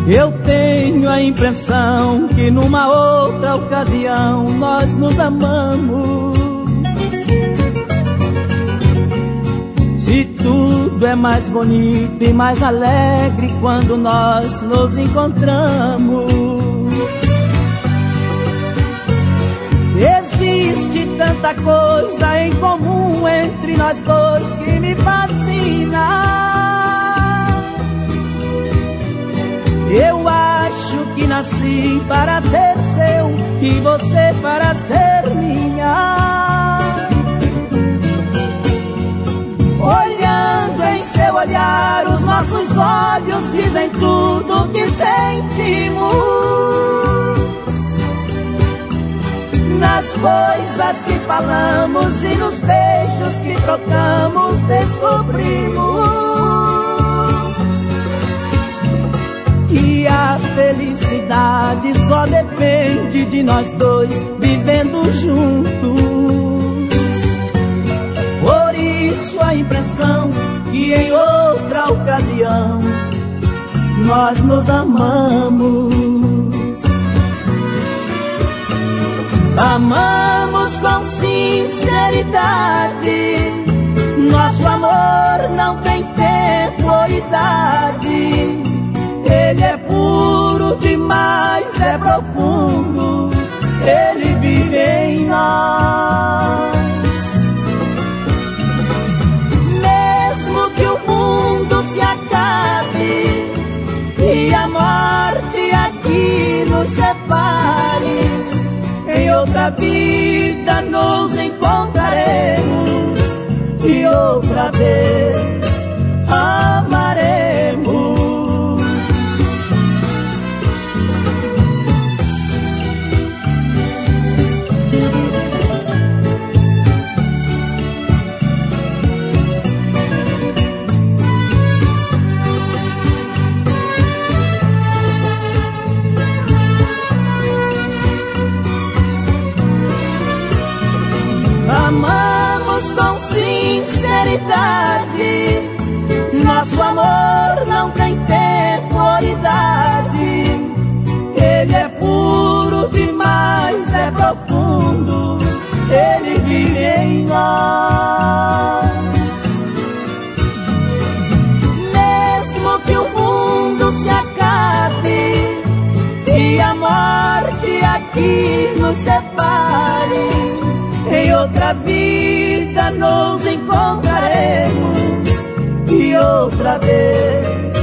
Eu tenho a impressão que numa outra ocasião nós nos amamos. Se tudo é mais bonito e mais alegre quando nós nos encontramos. Existe tanta coisa em comum entre nós dois que me fascina. Eu acho que nasci para ser seu e você para ser minha. Olhando em seu olhar, os nossos olhos dizem tudo o que sentimos. Nas coisas que falamos e nos beijos que trocamos, descobrimos que a felicidade só depende de nós dois vivendo juntos. Por isso a impressão que em outra ocasião nós nos amamos. Amamos com sinceridade. Nosso amor não tem tempo ou idade. Ele é puro demais, é profundo. Ele vive em nós. Mesmo que o mundo se acabe e a morte aqui nos separe, em outra vida nos encontraremos e outra vez amaremos. Amamos com sinceridade. Nosso amor não tem tempo ou idade. Ele é puro demais, é profundo. Ele vive em nós. Mesmo que o mundo se acabe e a morte aqui nos separe, em outra vida nos encontraremos e outra vez